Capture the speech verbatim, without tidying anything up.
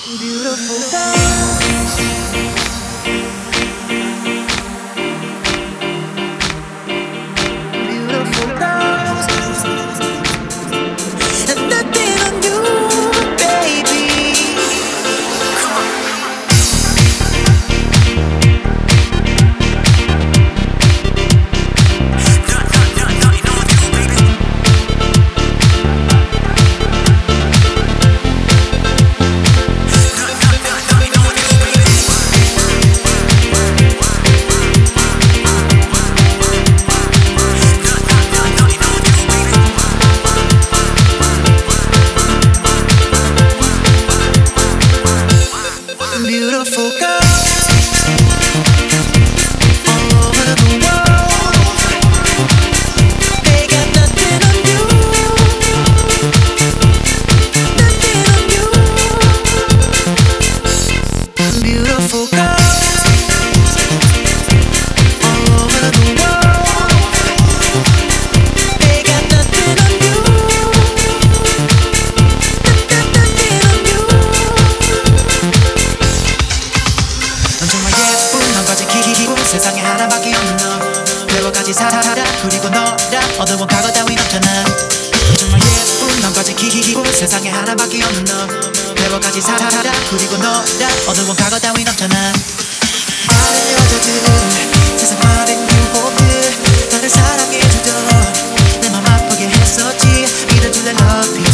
Beautiful girls, beautiful girls, and nothing on you, baby. Beautiful girls all over the world. They got nothing on you, nothing on you. Beautiful girls all over the world. They got nothing on you, nothing on you. 넌 정말 예쁜 한 가지 기분 세상에 하나밖에 없는 너 여러 가지 살아 그리고 너라 어두운 과거 따윈 없잖아. 넌 정말 예쁜 한 가지 기분 세상에 하나밖에 없는 너 여러 가지 살아 그리고 너라 어두운 과거 따윈 없잖아. 많은 여자들 세상 많은 유혹들 나를 사랑해주던 내 맘 아프게 했었지. 믿어줄래 love